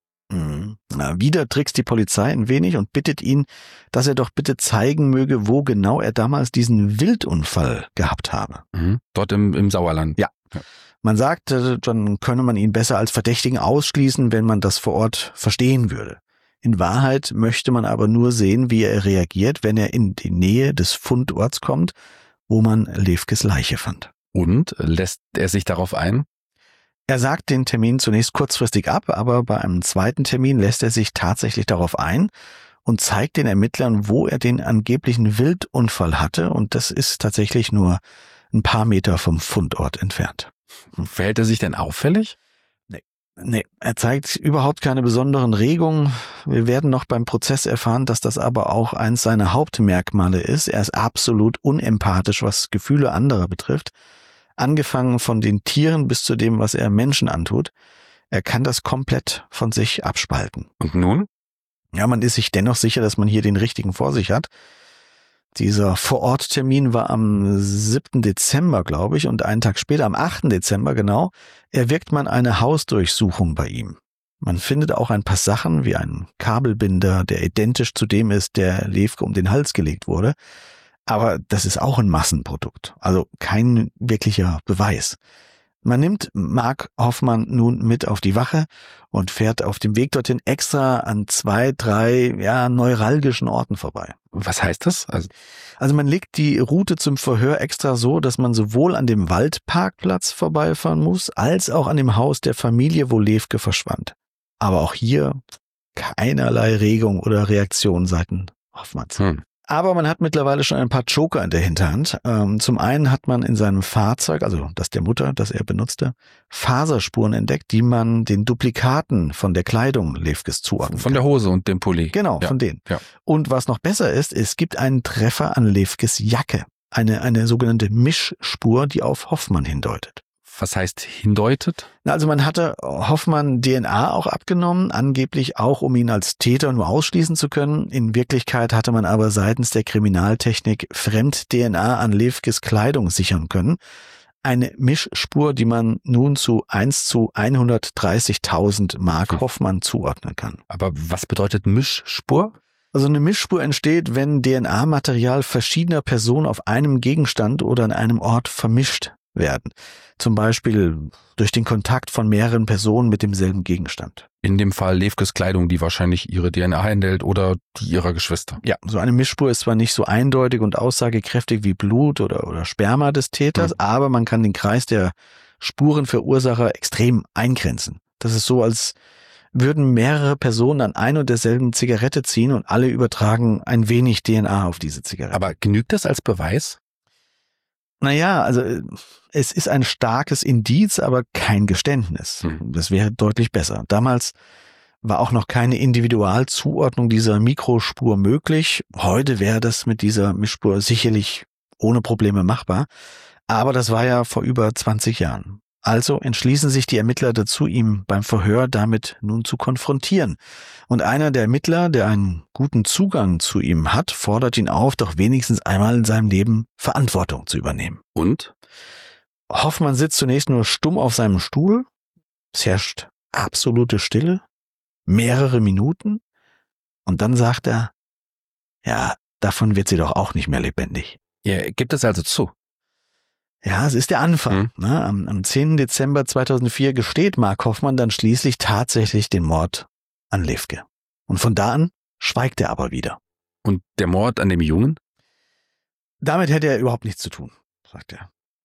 Wieder trickst die Polizei ein wenig und bittet ihn, dass er doch bitte zeigen möge, wo genau er damals diesen Wildunfall gehabt habe. Dort im Sauerland. Ja. Man sagt, dann könne man ihn besser als Verdächtigen ausschließen, wenn man das vor Ort verstehen würde. In Wahrheit möchte man aber nur sehen, wie er reagiert, wenn er in die Nähe des Fundorts kommt, wo man Levkes Leiche fand. Und lässt er sich darauf ein? Er sagt den Termin zunächst kurzfristig ab, aber bei einem zweiten Termin lässt er sich tatsächlich darauf ein und zeigt den Ermittlern, wo er den angeblichen Wildunfall hatte, und das ist tatsächlich nur ein paar Meter vom Fundort entfernt. Verhält er sich denn auffällig? Nee, er zeigt überhaupt keine besonderen Regungen. Wir werden noch beim Prozess erfahren, dass das aber auch eins seiner Hauptmerkmale ist. Er ist absolut unempathisch, was Gefühle anderer betrifft. Angefangen von den Tieren bis zu dem, was er Menschen antut. Er kann das komplett von sich abspalten. Und nun? Ja, man ist sich dennoch sicher, dass man hier den Richtigen vor sich hat. Dieser Vororttermin war am 7. Dezember, glaube ich, und einen Tag später, am 8. Dezember genau, erwirkt man eine Hausdurchsuchung bei ihm. Man findet auch ein paar Sachen wie einen Kabelbinder, der identisch zu dem ist, der Levke um den Hals gelegt wurde. Aber das ist auch ein Massenprodukt, also kein wirklicher Beweis. Man nimmt Mark Hoffmann nun mit auf die Wache und fährt auf dem Weg dorthin extra an 2, 3 neuralgischen Orten vorbei. Was heißt das? Also man legt die Route zum Verhör extra so, dass man sowohl an dem Waldparkplatz vorbeifahren muss, als auch an dem Haus der Familie, wo Levke verschwand. Aber auch hier keinerlei Regung oder Reaktion seitens Hoffmanns. Aber man hat mittlerweile schon ein paar Joker in der Hinterhand. Zum einen hat man in seinem Fahrzeug, also das der Mutter, das er benutzte, Faserspuren entdeckt, die man den Duplikaten von der Kleidung Levkes zuordnen kann. Von der Hose und dem Pulli. Genau, ja. von denen. Ja. Und was noch besser ist, es gibt einen Treffer an Levkes Jacke. Eine sogenannte Mischspur, die auf Hoffmann hindeutet. Was heißt hindeutet? Also man hatte Hoffmann DNA auch abgenommen, angeblich auch, um ihn als Täter nur ausschließen zu können. In Wirklichkeit hatte man aber seitens der Kriminaltechnik Fremd-DNA an Levkes Kleidung sichern können. Eine Mischspur, die man nun zu 1:130.000 Mark Hoffmann zuordnen kann. Aber was bedeutet Mischspur? Also eine Mischspur entsteht, wenn DNA-Material verschiedener Personen auf einem Gegenstand oder an einem Ort vermischt werden. Zum Beispiel durch den Kontakt von mehreren Personen mit demselben Gegenstand. In dem Fall Levkes Kleidung, die wahrscheinlich ihre DNA enthält, oder die ihrer Geschwister. Ja, so eine Mischspur ist zwar nicht so eindeutig und aussagekräftig wie Blut oder Sperma des Täters, aber man kann den Kreis der Spurenverursacher extrem eingrenzen. Das ist so, als würden mehrere Personen an ein und derselben Zigarette ziehen und alle übertragen ein wenig DNA auf diese Zigarette. Aber genügt das als Beweis? Naja, also es ist ein starkes Indiz, aber kein Geständnis. Das wäre deutlich besser. Damals war auch noch keine Individualzuordnung dieser Mikrospur möglich. Heute wäre das mit dieser Mischspur sicherlich ohne Probleme machbar. Aber das war ja vor über 20 Jahren. Also entschließen sich die Ermittler dazu, ihn beim Verhör damit nun zu konfrontieren. Und einer der Ermittler, der einen guten Zugang zu ihm hat, fordert ihn auf, doch wenigstens einmal in seinem Leben Verantwortung zu übernehmen. Und? Hoffmann sitzt zunächst nur stumm auf seinem Stuhl. Es herrscht absolute Stille, mehrere Minuten. Und dann sagt er, ja, davon wird sie doch auch nicht mehr lebendig. Er gibt es also zu. Ja, es ist der Anfang. Am 10. Dezember 2004 gesteht Mark Hoffmann dann schließlich tatsächlich den Mord an Levke. Und von da an schweigt er aber wieder. Und der Mord an dem Jungen? Damit hätte er überhaupt nichts zu tun, sagt er.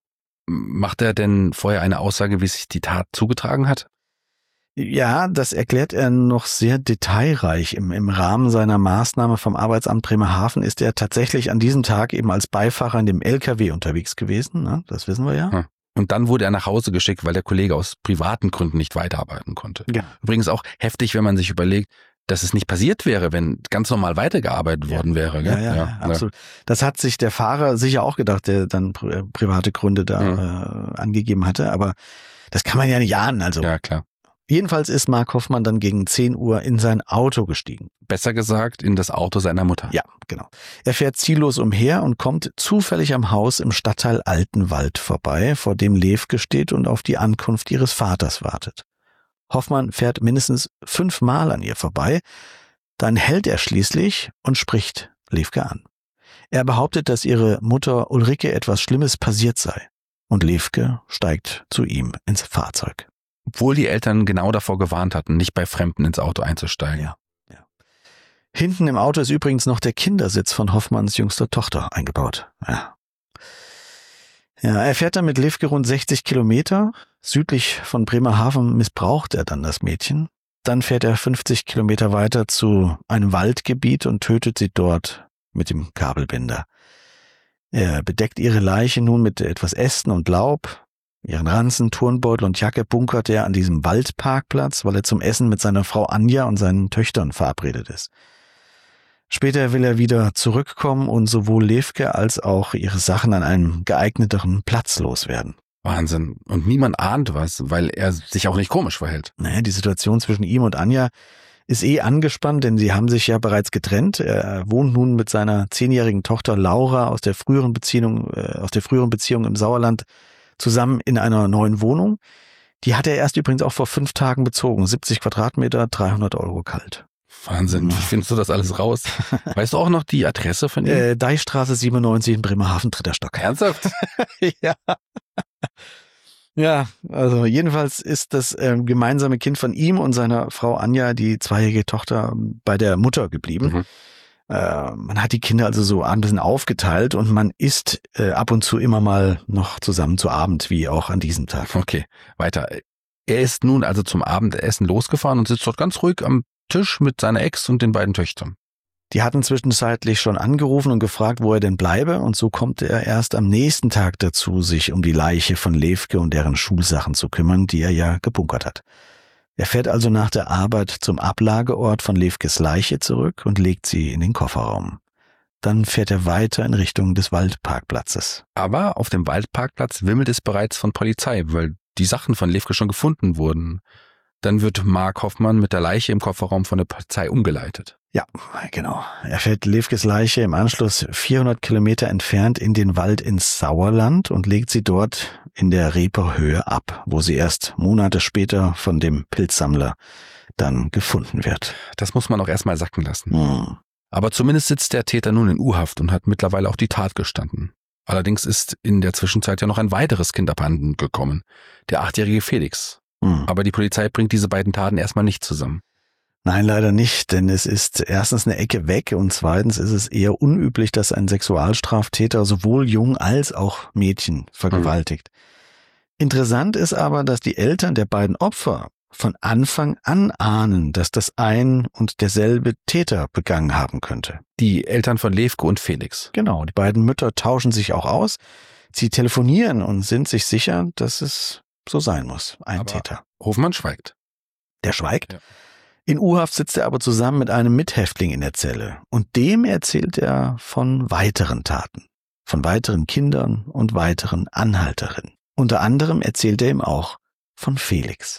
Macht er denn vorher eine Aussage, wie sich die Tat zugetragen hat? Ja, das erklärt er noch sehr detailreich. Im Rahmen seiner Maßnahme vom Arbeitsamt Bremerhaven ist er tatsächlich an diesem Tag eben als Beifahrer in dem LKW unterwegs gewesen. Ne? Das wissen wir ja. Und dann wurde er nach Hause geschickt, weil der Kollege aus privaten Gründen nicht weiterarbeiten konnte. Ja. Übrigens auch heftig, wenn man sich überlegt, dass es nicht passiert wäre, wenn ganz normal weitergearbeitet worden wäre. Gell? Ja, absolut. Das hat sich der Fahrer sicher auch gedacht, der dann private Gründe da angegeben hatte. Aber das kann man ja nicht ahnen. Also. Ja, klar. Jedenfalls ist Mark Hoffmann dann gegen 10 Uhr in sein Auto gestiegen. Besser gesagt, in das Auto seiner Mutter. Ja, genau. Er fährt ziellos umher und kommt zufällig am Haus im Stadtteil Altenwald vorbei, vor dem Levke steht und auf die Ankunft ihres Vaters wartet. Hoffmann fährt mindestens 5 Mal an ihr vorbei. Dann hält er schließlich und spricht Levke an. Er behauptet, dass ihre Mutter Ulrike etwas Schlimmes passiert sei. Und Levke steigt zu ihm ins Fahrzeug. Obwohl die Eltern genau davor gewarnt hatten, nicht bei Fremden ins Auto einzusteigen. Ja. Hinten im Auto ist übrigens noch der Kindersitz von Hoffmanns jüngster Tochter eingebaut. Ja, er fährt dann mit Levke rund 60 Kilometer. Südlich von Bremerhaven missbraucht er dann das Mädchen. Dann fährt er 50 Kilometer weiter zu einem Waldgebiet und tötet sie dort mit dem Kabelbinder. Er bedeckt ihre Leiche nun mit etwas Ästen und Laub. Ihren Ranzen, Turnbeutel und Jacke bunkert er an diesem Waldparkplatz, weil er zum Essen mit seiner Frau Anja und seinen Töchtern verabredet ist. Später will er wieder zurückkommen und sowohl Levke als auch ihre Sachen an einem geeigneteren Platz loswerden. Wahnsinn. Und niemand ahnt was, weil er sich auch nicht komisch verhält. Naja, die Situation zwischen ihm und Anja ist angespannt, denn sie haben sich ja bereits getrennt. Er wohnt nun mit seiner 10-jährigen Tochter Laura aus der früheren Beziehung im Sauerland zusammen in einer neuen Wohnung. Die hat er erst übrigens auch vor 5 Tagen bezogen. 70 Quadratmeter, 300 € kalt. Wahnsinn, wie findest du das alles raus? Weißt du auch noch die Adresse von ihm? Deichstraße 97 in Bremerhaven, 3. Stock. Ernsthaft? Ja. Ja, also jedenfalls ist das gemeinsame Kind von ihm und seiner Frau Anja, die 2-jährige Tochter, bei der Mutter geblieben. Man hat die Kinder also so ein bisschen aufgeteilt und man isst ab und zu immer mal noch zusammen zu Abend, wie auch an diesem Tag. Okay, weiter. Er ist nun also zum Abendessen losgefahren und sitzt dort ganz ruhig am Tisch mit seiner Ex und den beiden Töchtern. Die hatten zwischenzeitlich schon angerufen und gefragt, wo er denn bleibe, und so kommt er erst am nächsten Tag dazu, sich um die Leiche von Levke und deren Schulsachen zu kümmern, die er ja gebunkert hat. Er fährt also nach der Arbeit zum Ablageort von Levkes Leiche zurück und legt sie in den Kofferraum. Dann fährt er weiter in Richtung des Waldparkplatzes. Aber auf dem Waldparkplatz wimmelt es bereits von Polizei, weil die Sachen von Levke schon gefunden wurden. Dann wird Mark Hoffmann mit der Leiche im Kofferraum von der Polizei umgeleitet. Ja, genau. Er fährt Levkes Leiche im Anschluss 400 Kilometer entfernt in den Wald ins Sauerland und legt sie dort in der Reeperhöhe ab, wo sie erst Monate später von dem Pilzsammler dann gefunden wird. Das muss man auch erstmal sacken lassen. Aber zumindest sitzt der Täter nun in U-Haft und hat mittlerweile auch die Tat gestanden. Allerdings ist in der Zwischenzeit ja noch ein weiteres Kind abhanden gekommen, der 8-jährige Felix. Aber die Polizei bringt diese beiden Taten erstmal nicht zusammen. Nein, leider nicht, denn es ist erstens eine Ecke weg und zweitens ist es eher unüblich, dass ein Sexualstraftäter sowohl Jungen als auch Mädchen vergewaltigt. Interessant ist aber, dass die Eltern der beiden Opfer von Anfang an ahnen, dass das ein und derselbe Täter begangen haben könnte. Die Eltern von Levke und Felix. Genau, die beiden Mütter tauschen sich auch aus. Sie telefonieren und sind sich sicher, dass es so sein muss. Ein Täter. Hoffmann schweigt. Der schweigt? Ja. In U-Haft sitzt er aber zusammen mit einem Mithäftling in der Zelle. Und dem erzählt er von weiteren Taten. Von weiteren Kindern und weiteren Anhalterinnen. Unter anderem erzählt er ihm auch von Felix.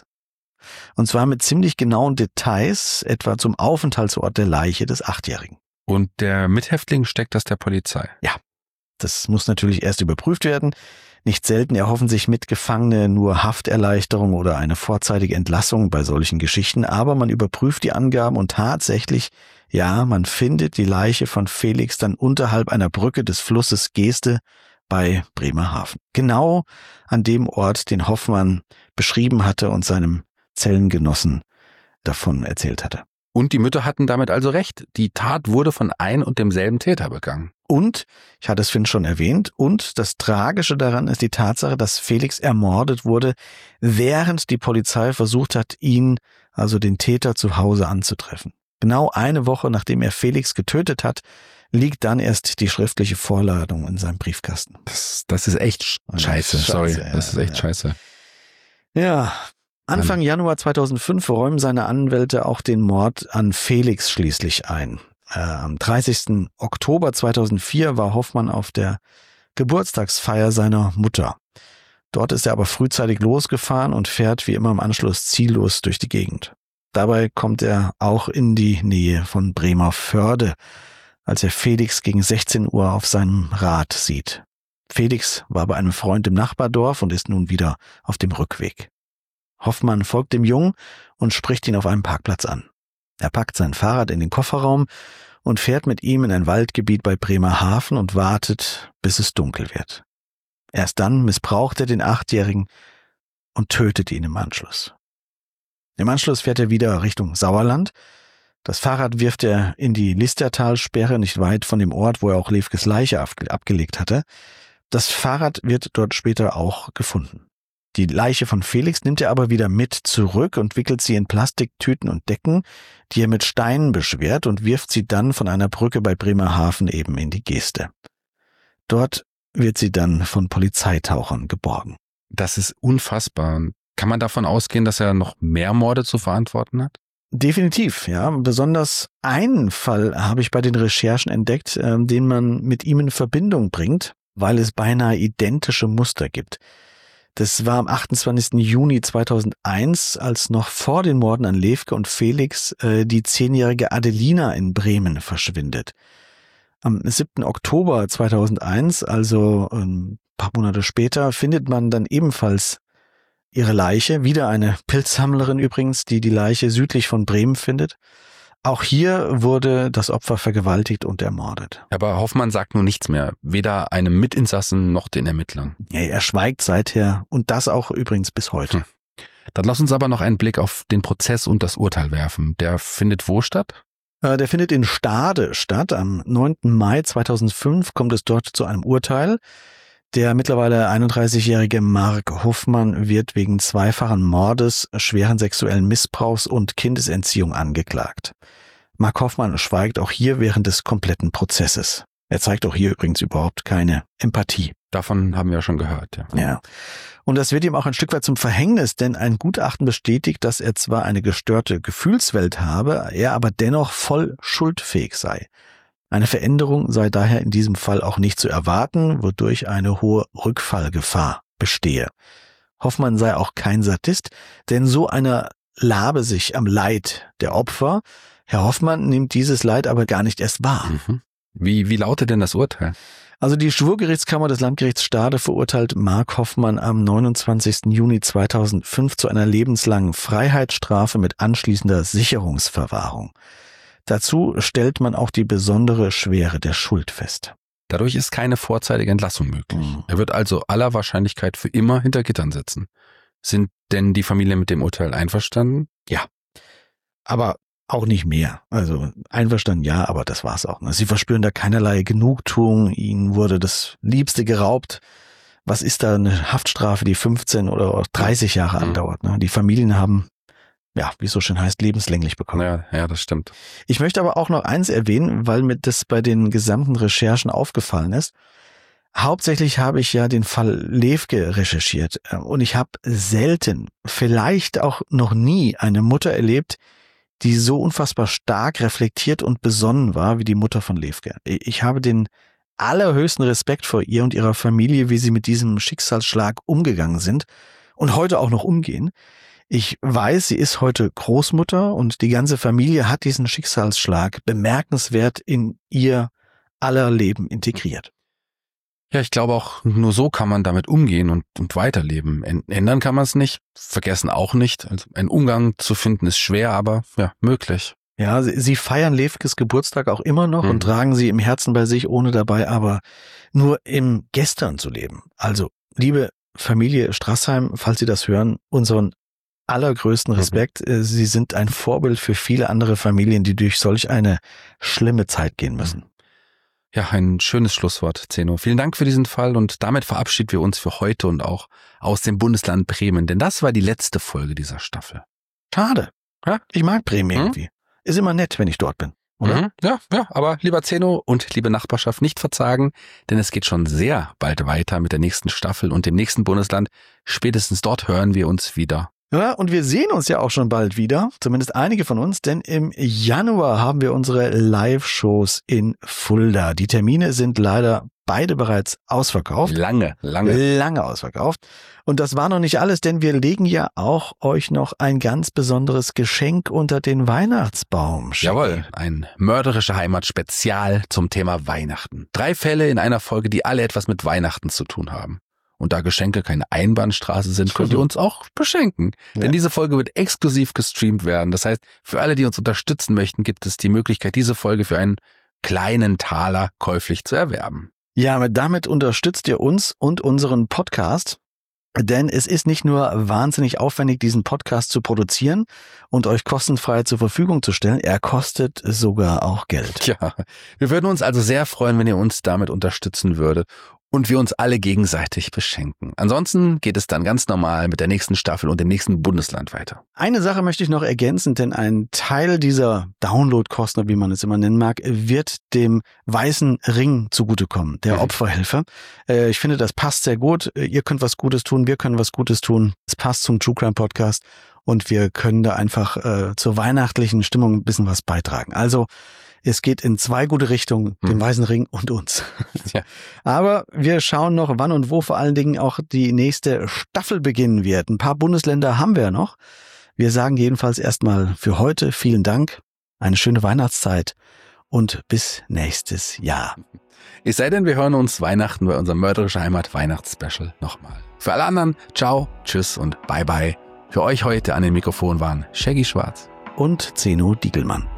Und zwar mit ziemlich genauen Details, etwa zum Aufenthaltsort der Leiche des 8-Jährigen. Und der Mithäftling steckt das der Polizei? Ja, das muss natürlich erst überprüft werden. Nicht selten erhoffen sich Mitgefangene nur Hafterleichterung oder eine vorzeitige Entlassung bei solchen Geschichten, aber man überprüft die Angaben und tatsächlich, ja, man findet die Leiche von Felix dann unterhalb einer Brücke des Flusses Geeste bei Bremerhaven. Genau an dem Ort, den Hoffmann beschrieben hatte und seinem Zellengenossen davon erzählt hatte. Und die Mütter hatten damit also recht. Die Tat wurde von ein und demselben Täter begangen. Und, ich hatte es vorhin schon erwähnt, und das Tragische daran ist die Tatsache, dass Felix ermordet wurde, während die Polizei versucht hat, ihn, also den Täter, zu Hause anzutreffen. Genau eine Woche, nachdem er Felix getötet hat, liegt dann erst die schriftliche Vorladung in seinem Briefkasten. Das ist echt scheiße, sorry. Das ist echt scheiße. Ja, Anfang Januar 2005 räumen seine Anwälte auch den Mord an Felix schließlich ein. Am 30. Oktober 2004 war Hoffmann auf der Geburtstagsfeier seiner Mutter. Dort ist er aber frühzeitig losgefahren und fährt wie immer im Anschluss ziellos durch die Gegend. Dabei kommt er auch in die Nähe von Bremervörde, als er Felix gegen 16 Uhr auf seinem Rad sieht. Felix war bei einem Freund im Nachbardorf und ist nun wieder auf dem Rückweg. Hoffmann folgt dem Jungen und spricht ihn auf einem Parkplatz an. Er packt sein Fahrrad in den Kofferraum und fährt mit ihm in ein Waldgebiet bei Bremerhaven und wartet, bis es dunkel wird. Erst dann missbraucht er den 8-Jährigen und tötet ihn im Anschluss. Im Anschluss fährt er wieder Richtung Sauerland. Das Fahrrad wirft er in die Listertalsperre, nicht weit von dem Ort, wo er auch Lefkes Leiche abgelegt hatte. Das Fahrrad wird dort später auch gefunden. Die Leiche von Felix nimmt er aber wieder mit zurück und wickelt sie in Plastiktüten und Decken, die er mit Steinen beschwert, und wirft sie dann von einer Brücke bei Bremerhaven eben in die Geeste. Dort wird sie dann von Polizeitauchern geborgen. Das ist unfassbar. Kann man davon ausgehen, dass er noch mehr Morde zu verantworten hat? Definitiv, ja. Besonders einen Fall habe ich bei den Recherchen entdeckt, den man mit ihm in Verbindung bringt, weil es beinahe identische Muster gibt. Das war am 28. Juni 2001, als noch vor den Morden an Lefke und Felix die 10-jährige Adelina in Bremen verschwindet. Am 7. Oktober 2001, also ein paar Monate später, findet man dann ebenfalls ihre Leiche, wieder eine Pilzsammlerin übrigens, die Leiche südlich von Bremen findet. Auch hier wurde das Opfer vergewaltigt und ermordet. Aber Hoffmann sagt nun nichts mehr, weder einem Mitinsassen noch den Ermittlern. Ja, er schweigt seither und das auch übrigens bis heute. Dann lass uns aber noch einen Blick auf den Prozess und das Urteil werfen. Der findet wo statt? Der findet in Stade statt. Am 9. Mai 2005 kommt es dort zu einem Urteil. Der mittlerweile 31-jährige Mark Hoffmann wird wegen zweifachen Mordes, schweren sexuellen Missbrauchs und Kindesentziehung angeklagt. Mark Hoffmann schweigt auch hier während des kompletten Prozesses. Er zeigt auch hier übrigens überhaupt keine Empathie. Davon haben wir ja schon gehört, ja. Ja. Und das wird ihm auch ein Stück weit zum Verhängnis, denn ein Gutachten bestätigt, dass er zwar eine gestörte Gefühlswelt habe, er aber dennoch voll schuldfähig sei. Eine Veränderung sei daher in diesem Fall auch nicht zu erwarten, wodurch eine hohe Rückfallgefahr bestehe. Hoffmann sei auch kein Sadist, denn so einer labe sich am Leid der Opfer. Herr Hoffmann nimmt dieses Leid aber gar nicht erst wahr. Mhm. Wie lautet denn das Urteil? Also die Schwurgerichtskammer des Landgerichts Stade verurteilt Mark Hoffmann am 29. Juni 2005 zu einer lebenslangen Freiheitsstrafe mit anschließender Sicherungsverwahrung. Dazu stellt man auch die besondere Schwere der Schuld fest. Dadurch ist keine vorzeitige Entlassung möglich. Er wird also aller Wahrscheinlichkeit für immer hinter Gittern sitzen. Sind denn die Familie mit dem Urteil einverstanden? Ja, aber auch nicht mehr. Also einverstanden ja, aber das war's auch. Sie verspüren da keinerlei Genugtuung. Ihnen wurde das Liebste geraubt. Was ist da eine Haftstrafe, die 15 oder 30 Jahre andauert? Die Familien haben, ja, wie es so schön heißt, lebenslänglich bekommen. Ja, das stimmt. Ich möchte aber auch noch eins erwähnen, weil mir das bei den gesamten Recherchen aufgefallen ist. Hauptsächlich habe ich ja den Fall Lefke recherchiert und ich habe selten, vielleicht auch noch nie, eine Mutter erlebt, die so unfassbar stark reflektiert und besonnen war wie die Mutter von Lefke. Ich habe den allerhöchsten Respekt vor ihr und ihrer Familie, wie sie mit diesem Schicksalsschlag umgegangen sind und heute auch noch umgehen. Ich weiß, sie ist heute Großmutter und die ganze Familie hat diesen Schicksalsschlag bemerkenswert in ihr aller Leben integriert. Ja, ich glaube auch, nur so kann man damit umgehen und weiterleben. Ändern kann man es nicht, vergessen auch nicht. Also einen Umgang zu finden ist schwer, aber ja, möglich. Ja, sie feiern Lefkes Geburtstag auch immer noch und tragen sie im Herzen bei sich, ohne dabei aber nur im Gestern zu leben. Also, liebe Familie Strassheim, falls Sie das hören, unseren allergrößten Respekt. Sie sind ein Vorbild für viele andere Familien, die durch solch eine schlimme Zeit gehen müssen. Ja, ein schönes Schlusswort, Zeno. Vielen Dank für diesen Fall und damit verabschieden wir uns für heute und auch aus dem Bundesland Bremen, denn das war die letzte Folge dieser Staffel. Schade. Ja, ich mag Bremen irgendwie. Ist immer nett, wenn ich dort bin, oder? Ja, aber lieber Zeno und liebe Nachbarschaft, nicht verzagen, denn es geht schon sehr bald weiter mit der nächsten Staffel und dem nächsten Bundesland. Spätestens dort hören wir uns wieder. Ja, und wir sehen uns ja auch schon bald wieder, zumindest einige von uns, denn im Januar haben wir unsere Live-Shows in Fulda. Die Termine sind leider beide bereits ausverkauft. Lange ausverkauft. Und das war noch nicht alles, denn wir legen ja auch euch noch ein ganz besonderes Geschenk unter den Weihnachtsbaum. Jawohl, ein mörderische Heimat-Spezial zum Thema Weihnachten. 3 Fälle in einer Folge, die alle etwas mit Weihnachten zu tun haben. Und da Geschenke keine Einbahnstraße sind, könnt ihr uns auch beschenken. Ja. Denn diese Folge wird exklusiv gestreamt werden. Das heißt, für alle, die uns unterstützen möchten, gibt es die Möglichkeit, diese Folge für einen kleinen Taler käuflich zu erwerben. Ja, aber damit unterstützt ihr uns und unseren Podcast. Denn es ist nicht nur wahnsinnig aufwendig, diesen Podcast zu produzieren und euch kostenfrei zur Verfügung zu stellen, er kostet sogar auch Geld. Ja, wir würden uns also sehr freuen, wenn ihr uns damit unterstützen würdet und wir uns alle gegenseitig beschenken. Ansonsten geht es dann ganz normal mit der nächsten Staffel und dem nächsten Bundesland weiter. Eine Sache möchte ich noch ergänzen, denn ein Teil dieser Downloadkosten, oder wie man es immer nennen mag, wird dem Weißen Ring zugutekommen, der Opferhilfe. Ich finde, das passt sehr gut. Ihr könnt was Gutes tun, wir können was Gutes tun. Es passt zum True Crime Podcast und wir können da einfach zur weihnachtlichen Stimmung ein bisschen was beitragen. Also es geht in 2 gute Richtungen, dem Weißen Ring und uns. Ja. Aber wir schauen noch, wann und wo vor allen Dingen auch die nächste Staffel beginnen wird. Ein paar Bundesländer haben wir ja noch. Wir sagen jedenfalls erstmal für heute vielen Dank, eine schöne Weihnachtszeit und bis nächstes Jahr. Es sei denn, wir hören uns Weihnachten bei unserem Mörderische Heimat Weihnachtsspecial nochmal. Für alle anderen, ciao, tschüss und bye bye. Für euch heute an den Mikrofon waren Shaggy Schwarz und Zeno Diegelmann.